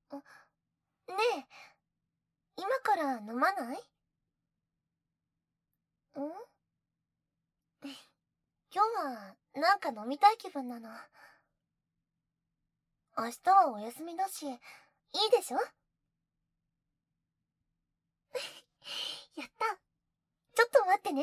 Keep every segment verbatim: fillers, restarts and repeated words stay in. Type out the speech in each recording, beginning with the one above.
ねえ、今から飲まない？ん？今日はなんか飲みたい気分なの。明日はお休みだし、いいでしょ？やった。ちょっと待ってね。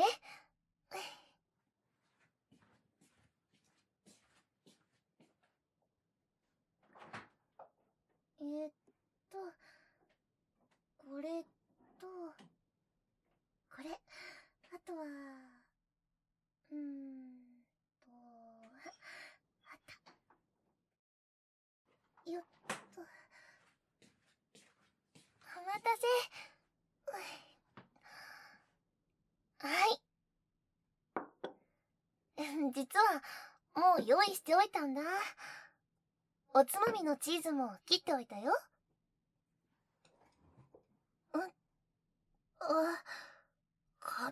えーっと、これと、これ、あとは、うーんと、あった。よっと。お待たせ。はい。実は、もう用意しておいたんだ。おつまみのチーズも切っておいたよ。ん？あ、買った。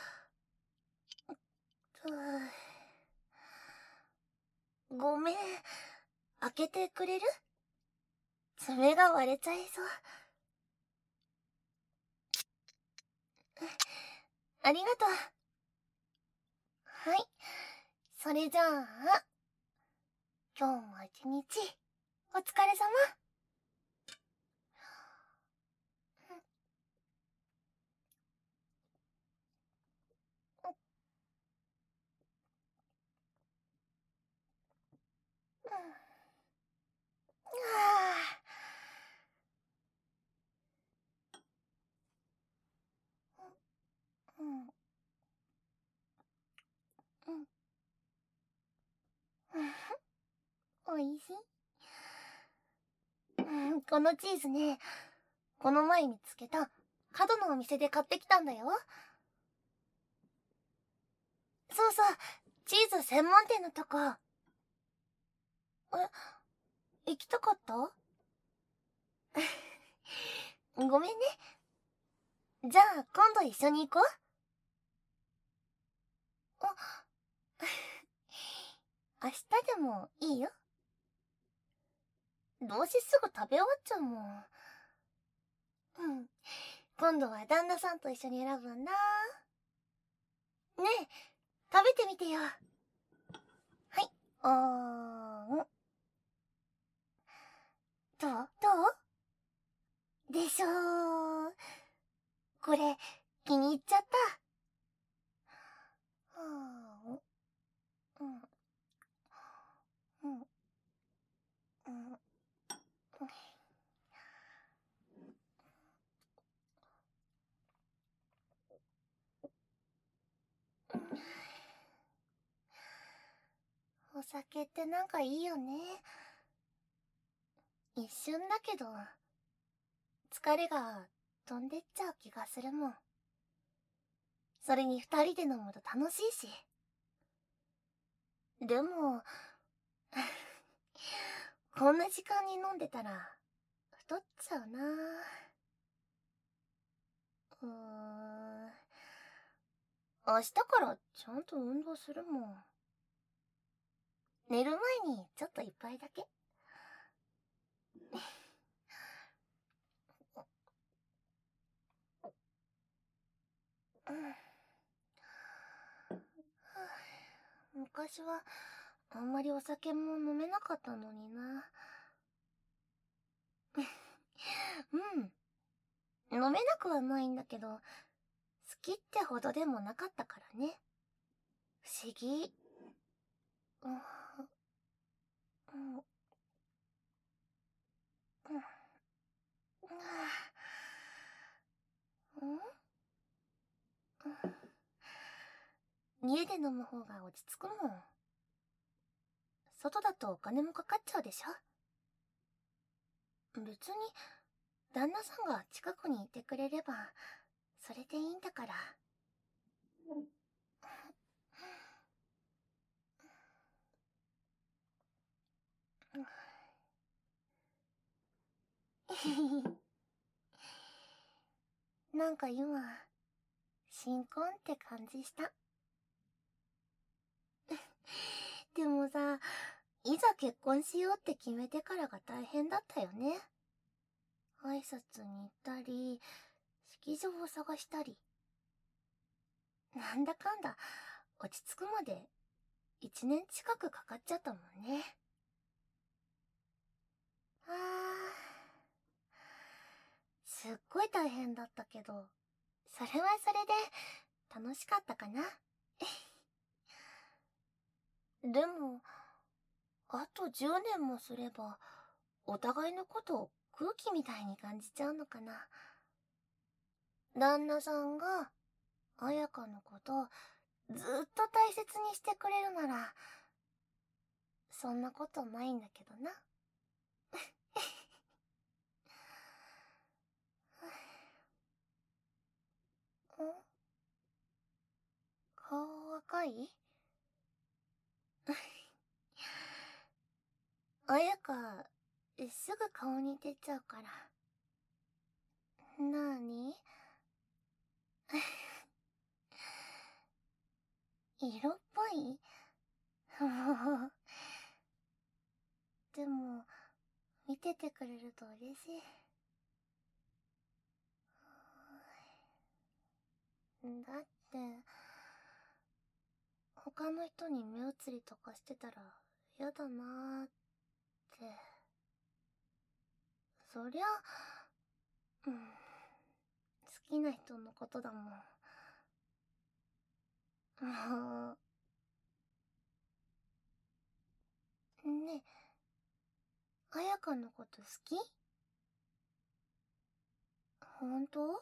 ごめん。開けてくれる？爪が割れちゃいそう。ありがとう。はい。それじゃあ、今日も一日、お疲れ様。うん。うん。おいしい。うん、このチーズね、この前見つけた角のお店で買ってきたんだよ。そうそう、チーズ専門店のとこ。え、行きたかった？ごめんね。じゃあ今度一緒に行こう。あ、明日でもいいよ。どうせすぐ食べ終わっちゃうもん。うん。今度は旦那さんと一緒に選ぶんだ。ねえ、食べてみてよ。はい、あーん。どうどうでしょう。これ、気に入っちゃった。はーん。うん。うん。うん。お酒ってなんかいいよね。一瞬だけど、疲れが飛んでっちゃう気がするもん。それに二人で飲むと楽しいし。でも、こんな時間に飲んでたら、太っちゃうな。うーん。明日からちゃんと運動するもん。寝る前にちょっと一杯だけ。うん。昔はあんまりお酒も飲めなかったのにな。うん。飲めなくはないんだけど、好きってほどでもなかったからね。不思議。うん。うん。うん。うん。家で飲む方が落ち着くもん。外だとお金もかかっちゃうでしょ。別に、旦那さんが近くにいてくれれば、それでいいんだから。なんか今、新婚って感じした。でもさ、 いざ結婚しようって決めてからが大変だったよね。挨拶に行ったり、式場を探したり。なんだかんだ、落ち着くまで一年近くかかっちゃったもんね。あー、すっごい大変だったけど、それはそれで楽しかったかな。でも、あとじゅうねんもすれば、お互いのことを空気みたいに感じちゃうのかな。旦那さんが、彩香のことずっと大切にしてくれるなら、そんなことないんだけどな。ん？顔赤い？彩香、すぐ顔に出ちゃうから。なーに？色っぽい？もう。でも、見ててくれると嬉しい。だって、他の人に目移りとかしてたら嫌だなーって。そりゃ、うん、好きな人のことだもん。もう、ねえ、彩香のこと好き？ほんと？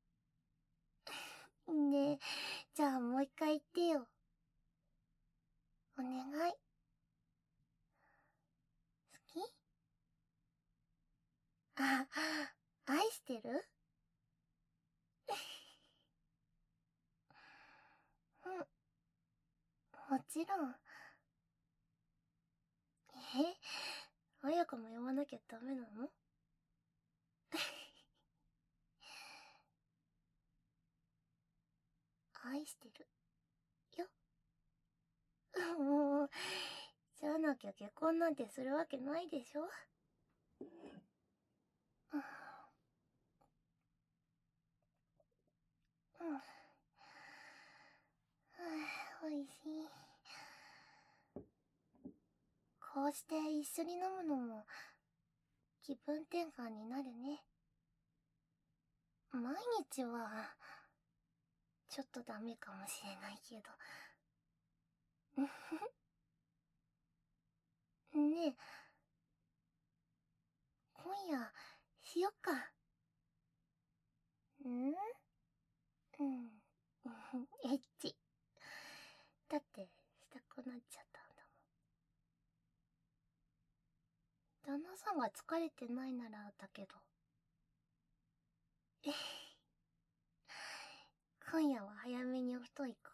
ねえ、じゃあもう一回言ってよ。お願い。好き？あ、愛してる？うん、もちろん。え、彩香も読まなきゃダメなの？愛してるよ。もう、じゃなきゃ結婚なんてするわけないでしょ。うん。おいしい。こうして一緒に飲むのも気分転換になるね。毎日はちょっとダメかもしれないけど。ねえ、今夜しよっか。ん？うん。エッチ。だってしたくなっちゃったんだもん。旦那さんが疲れてないならだけど。今夜は早めにお布団行こ